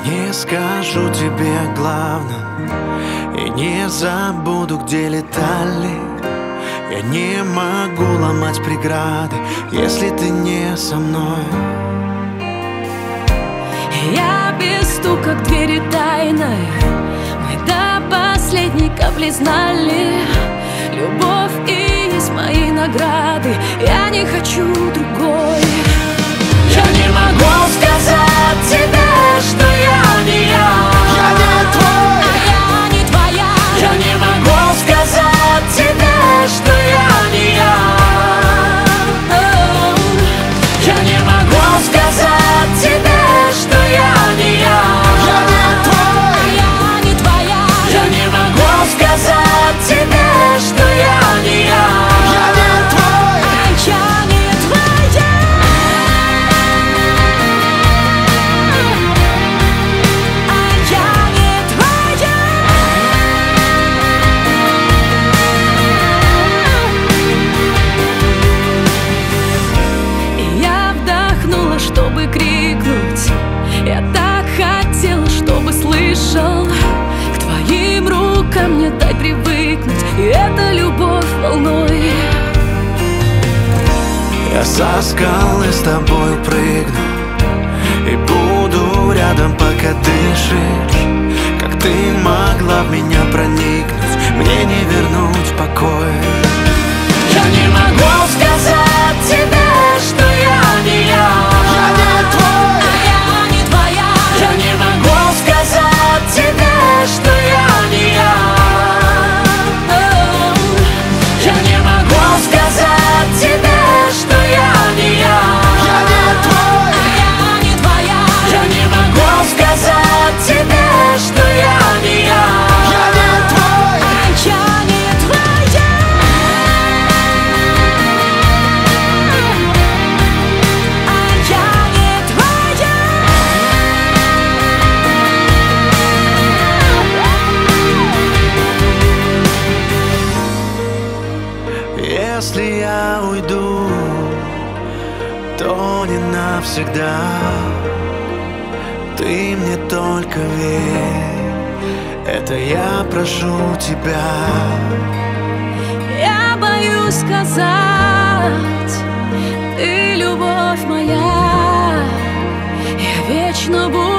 Не скажу тебе главное и не забуду, где летали. Я не могу ломать преграды, если ты не со мной. Я без стука к двери тайной, мы до последней капли знали. Любовь и есть мои награды, я не хочу другой. Я не могу сказать тебе, что я не я. Я не твой, а я не твоя. я не могу сказать тебе, что я не я. Я не могу сказать тебе, что я не я. Я не твой, а я не твоя. я не могу сказать тебе, что я не я. Я не твой, а я не твоя. А я не твоя. И я вдохнула, чтобы крикнуть. Я так хотела, чтобы слышал. К твоим рукам не дай привыкнуть. И это любовь волной. я со скалы с тобой прыгну и буду рядом, пока дышишь. Как ты могла в меня проникнуть, мне не вернуть покой. Я не могу сказать тебе, что я не я. Я не твой, А я не твоя. я не могу сказать тебе, что я не я. Я не могу сказать тебе, что я не я. Я не твой, А я не твоя. я не могу сказать тебе, что я не я. Я не твой, А я не твоя. А я не твоя. если я уйду, то не навсегда. Ты мне только верь, это я прошу тебя. Я боюсь сказать, ты любовь моя. Я вечно буду